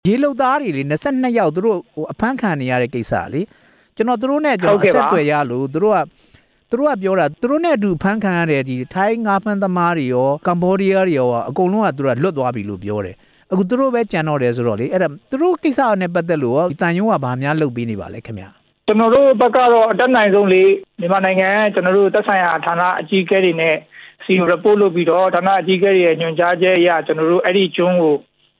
ရေလုံသားတွေလေ22ယောက်သူတို့အဖမ်းခံနေရတဲ့ကိစ္စလေကျွန်တော်တို့နဲ့ကျွန်တော်အဆက်အသွယ်ရလို့သူတို့ကပြောတာသူတို့နဲ့အတူဖမ်းခံရတဲ့ဒီထိုင်းငါးဖမ်းသမားတွေရောကမ္ဘောဒီးယားတွေရောအကုန်လုံးကသူတို့ကလွတ်သွားပြီလို့ပြောတယ်အခုသူတို့ပဲကြံတော့တယ်ဆိုတော့လေအဲ့ဒါသူတို့ကိစ္စနဲ့ပတ်သက်လို့တန်ယုံကဘာများလုပ်ပေးနေပါလဲခင်ဗျကျွန်တော်တို့ဘက်ကတော့အတက်နိုင်ဆုံးလေမြန်မာနိုင်ငံကျွန်တော်တို့သက်ဆိုင်ရာဌာနအကြီးအကဲတွေနဲ့စီreport လုပ်ပြီးတော့ဌာနအကြီးအကဲတွေရဲ့ညွှန်ကြားချက်အရကျွန်တော်တို့အဲ့ဒီကျွန်းကို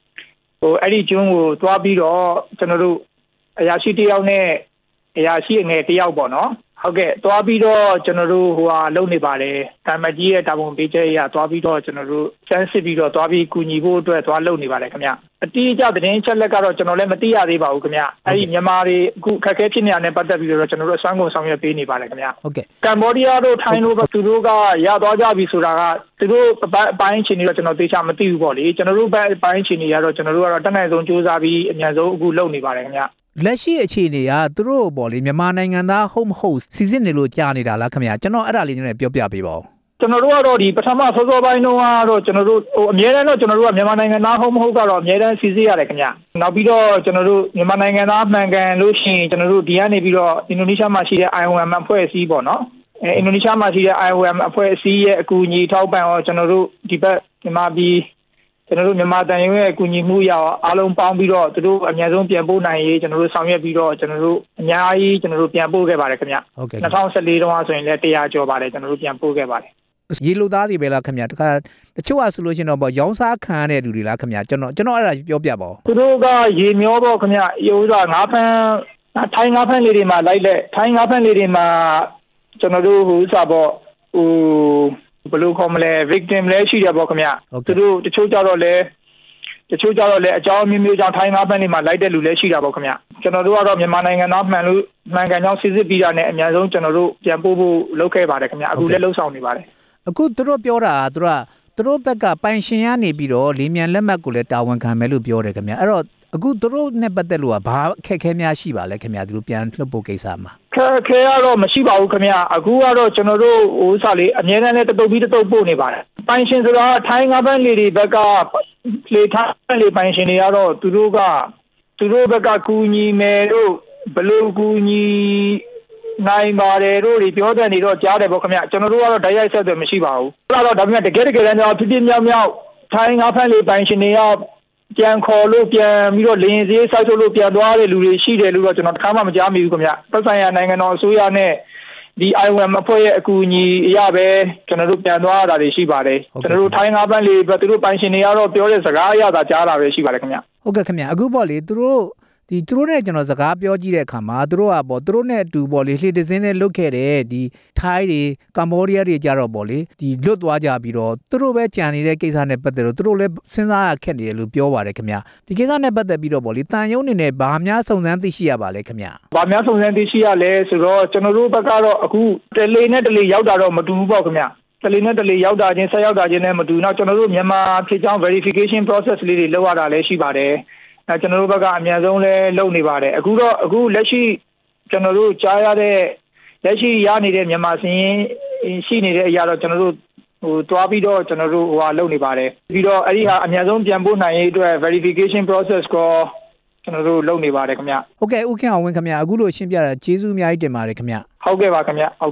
သွားပြီးတော့ကျွန်တော်တို့အရာရှိတယောက်နဲ့အရာရှိငယ်တယောက်ပေါ့နော်ဟုတ်ကဲ့သွားပြီးတော့ကျွန်တော်တို့လုပ်နေပါတယ်တာမကြီးရဲ့တာဝန်ပေးချက်အရသွားပြီးတော့ကျွန်တော်တို့စမ်းစစ်ပြီးတော့သွားပြီးကူညီဖို့အတွက်သွားလုပ်နေပါတယ်ခင်ဗျအတိအကျသတင်းချက်လက်ကတော့ကျွန်တော်လည်းမသိရသေးပါဘူးခင်ဗျအဲ့ဒီမြန်မာတွေအခုခက်ခဲဖြစ်နေတာနဲ့ပတ်သက်ပြီးတော့ကျွန်တော်တို့အစွမ်းကုန်ဆောင်ရွက်ပေးနေပါတယ်ခင်ဗျဟုတ်ကဲ့ကမ္ဘောဒီးယားတို့ထိုင်းတို့သူတို့ကရသွားကြပြီဆိုတာကသူတို့အပိုင်းချင်းတွေတော့ကျွန်တော်သိချာမသိဘူးပေါ့လေကျွန်တော်တို့ဘက်အပိုင်းချင်းတွေကတော့ကျွန်တော်တို့ကတော့တတ်နိုင်ဆုံးစူးစမ်းပြီးအများဆုံးအခုလုပ်နေပါတယ်ခင်ဗျလက်ရှိအခြေအနေကသူတို့ပေါ့လေမြန်မာနိုင်ငံသားဟုတ်မဟုတ်စီစစ်နေလို့ကြားနေတာလားခင်ဗျာကျွန်တော်အဲ့ဒါလေးနည်းနည်းပြောပြပေးပါဦးကျွန်တော်တို့ကတော့ဒီပထမစောစောပိုင်းတုန်းကတော့ကျွန်တော်တို့အများအားတော့ကျွန်တော်တို့ကမြန်မာနိုင်ငံသားဟုတ်မဟုတ်ကတော့အများအားစီစစ်ရတယ်ခင်ဗျနောက်ပြီးတော့ကျွန်တော်တို့မြန်မာနိုင်ငံသားမှန်ကန်လို့ရှိရင်ကျွန်တော်တို့ဒီကနေပြီးတော့အင်ဒိုနီးရှားမှာရှိတဲ့ IOM အဖွဲ့အစည်းပေါ့နော်အင်ဒိုနီးရှားမှာရှိတဲ့ IOM အဖွဲ့အစည်းရဲ့အကူအညီထောက်ပံ့တော့ကျွန်တော်တို့ဒီဘက်မြန်မာပြည်ကျွန်တော်တို့မြန်မာတန်ရုံရဲ့အကူအညီမှုရအားလုံးပေါင်းပြီးတော့သူတို့အများဆုံးပြန်ပို့နိုင်ရေးကျွန်တော်တို့ဆောင်ရွက်ပြီးတော့ကျွန်တော်တို့အများကြီးကျွန်တော်တို့ပြန်ပို့ခဲ့ပါတယ်ခင်ဗျ2014တုန်းကဆိုရင်လည်း100ကျော်ပါတယ်ကျွန်တော်တို့ပြန်ပို့ခဲ့ပါတယ်ရေလိုသားတွေပဲလားခင်ဗျတခါတချို့ကဆိုလို့ရှိရင်တော့ရောင်းစားခံရတဲ့လူတွေလားခင်ဗျကျွန်တော်အဲ့ဒါပြောပြပါဦးသူတို့ကရေမျောပေါ့ခင်ဗျဥစားငါးဖမ်းထိုင်းငါးဖမ်းလေးတွေမှာလိုက်လက်ထိုင်းငါးဖမ်းလေးတွေမှာကျွန်တော်တို့ဥစားပေါ့ဘယ်လိုခေါ်မလဲ victim လဲရှိတယ်ပေါ့ခင်ဗျသူတို့တချို့ကြတော့လဲအကြောင်းမျိုးကြောင့်ထိုင်းငါးဖမ်းတွေမှာလိုက်တဲ့လူလည်းရှိတာပေါ့ခင်ဗျကျွန်တော်တို့ကတော့မြန်မာနိုင်ငံသားမှန်ကန်ကြောင်းစစ်စစ်ပြီးတာနဲ့အများဆုံးကျွန်တော်တို့ပြန်ပို့ဖို့လုပ်ခဲ့ပါတယ်ခင်ဗျအခုလည်းလှုပ်ဆောင်နေပါတယ်အခုသူတို့ပြောတာသူတို့ဘက်ကပိုင်ရှင်ရနေပြီးတော့လေမြန်လက်မှတ်ကိုလည်းတာဝန်ခံမယ်လို့ပြောတယ်ခင်ဗျအဲ့တော့အခုသူတို့နဲ့ပတ်သက်လို့ဘာအခက်အခဲများရှိပါလဲခင်ဗျသူတို့ပြန်လှုပ်ဖို့ကိစ္စမှာခက်ခဲကတော့မရှိပါဘူးခင်ဗျအခုကတော့ကျွန်တော်တို့လေးအများနဲ့လည်းတတုပ်ပြီးတတုပ်ပို့နေပါတယ်ပိုင်ရှင်ဆိုတာထိုင်းငါးဖမ်းလေတွေဘက်ကလေထားလေပိုင်ရှင်တွေကတော့သူတို့ဘက်ကကူညီမယ်တို့ဘလို့ကူညီနိုင်ပါတယ်တို့တွေပြောတယ်နေတော့ကြားတယ်ပေါ့ခင်ဗျကျွန်တော်တို့ကတော့တိုက်ရိုက်ဆက်သွယ်မရှိပါဘူးအဲ့တော့ဒါပေမဲ့တကယ်တမ်းတော့ဖြစ်ဖြစ်မြောက်ထိုင်းငါးဖမ်းလေပိုင်ရှင်တွေကပြန်ခေါ်လို့ပြန်ပြီးတော့လင်းစည်းဆောက်ထုတ်လို့ပြန်သွားတဲ့လူတွေရှိတယ်လို့တော့ကျွန်တော်တခါမှမကြားမိဘူးခင်ဗျသက်ဆိုင်ရာနိုင်ငံတော်အစိုးရနဲ့ဒီ IOM အဖွဲ့ရဲ့အကူအညီအရပဲကျွန်တော်တို့ပြန်သွားတာတွေရှိပါတယ်ကျွန်တော်တို့ထိုင်းငါးဖမ်းလေသူတို့ပိုင်ရှင်တွေကတော့ပြောတဲ့စကားအရသာကြားတာပဲရှိပါတယ်ခင်ဗျဟုတ်ကဲ့ခင်ဗျအခုပေါ့လေသူတို့နဲ့ကျွန်တော်စကားပြောကြည့်တဲ့အခါမှာသူတို့ကပေါ့သူတို့နဲ့အတူပေါ့လေလှေတစင်းနဲ့လွတ်ခဲ့တဲ့ဒီထိုင်းတွေကမ္ဘောဒီးယားတွေကြတော့ပေါ့လေဒီလွတ်သွားကြပြီးတော့သူတို့ပဲကြံနေတဲ့ကိစ္စနဲ့ပတ်သက်လို့သူတို့လည်းစဉ်းစားရခက်နေတယ်လို့ပြောပါတယ်ခင်ဗျဒီကိစ္စနဲ့ပတ်သက်ပြီးတော့ပေါ့လေတန်ယုံနေနဲ့ဘာများစုံစမ်းသိရှိရပါလဲခင်ဗျဘာများစုံစမ်းသိရှိရလဲဆိုတော့ကျွန်တော်တို့ဘက်ကတော့အခုတလေနဲ့တလေရောက်တာတော့မတူဘူးပေါ့ခင်ဗျတလေနဲ့တလေရောက်တာချင်းဆက်ရောက်တာချင်းနဲ့မတူတော့ကျွန်တော်တို့မြန်မာဖြစ်ကြောင်း verification process လေးတွေလုပ်ရတာလည်းရှိပါတယ်ကျွန်တော်တို့ဘက်ကအများဆုံးလဲလုပ်နေပါတယ်အခုလက်ရှိကျွန်တော်တို့ကြားရတဲ့လက်ရှိရနေတဲ့မြန်မာစင်းရှိနေတဲ့အရာတော့ကျွန်တော်တို့တွားပြီးတော့ကျွန်တော်တို့လုပ်နေပါတယ်ပြီးတော့အဲ့ဒီဟာအများဆုံးပြန်ပို့နိုင်ရေးအတွက် verification process ကိုကျွန်တော်တို့လုပ်နေပါတယ်ခင်ဗျဟုတ်ကဲ့ဦးခင်အောင်ဝင်းခင်ဗျအခုလိုရှင်းပြတာကျေးဇူးအများကြီးတင်ပါတယ်ခင်ဗျဟုတ်ကဲ့ပါခင်ဗျ